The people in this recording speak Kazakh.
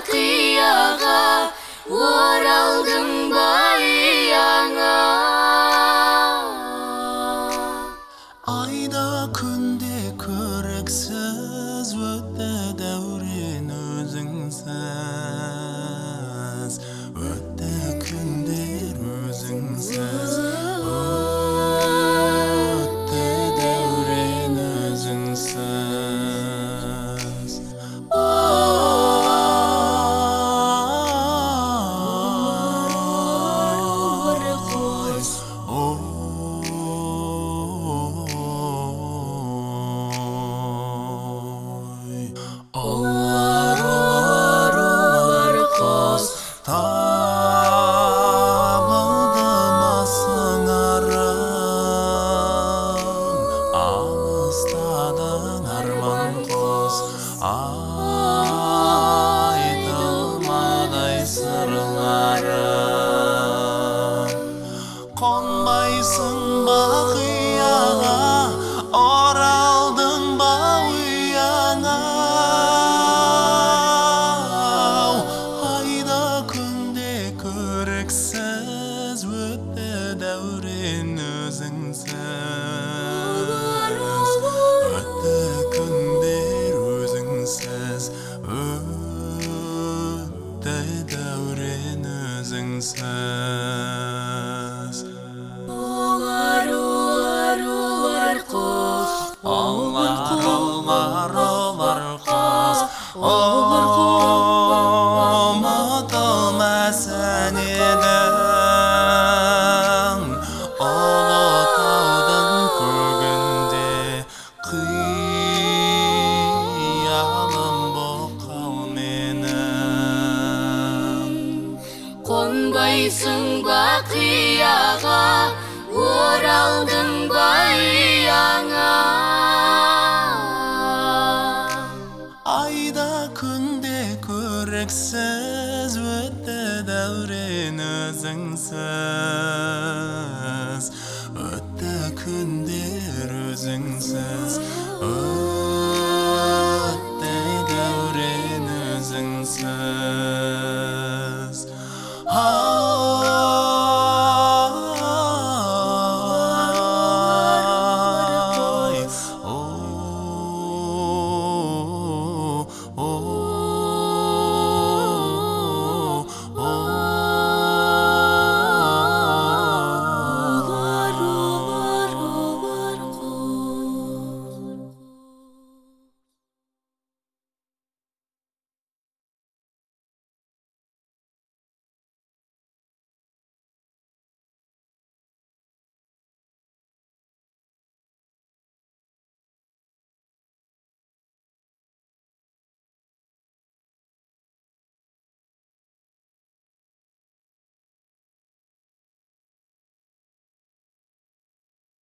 қияға, оралдың ба ұяңа. Айда күнде көрексіз, өтті дәурен өзіңсіз. Өтті күндер өзіңсіз, өтті дәурен өзіңсіз. Олар қос табылды ма сыңарың, алыстадың арман қос, айтылмадай сырларың. Қонбайсың ба қияға, оралдың ба ұяңа. Айда күнде көрексіз, өтті дәурен өзіңсіз. Өтті күндер өзіңсіз, өтті дәурен өзіңсіз. Олар қос, Олар қос, ұмытылмас әнедің, Ұлытаудың көгінде қиялым боқал менің. қонбайсың ба қияға, оралдың ба ұяңа. Айда күнде көрексіз, өтті дәурен өзіңсіз. Өтті күндер өзіңсіз,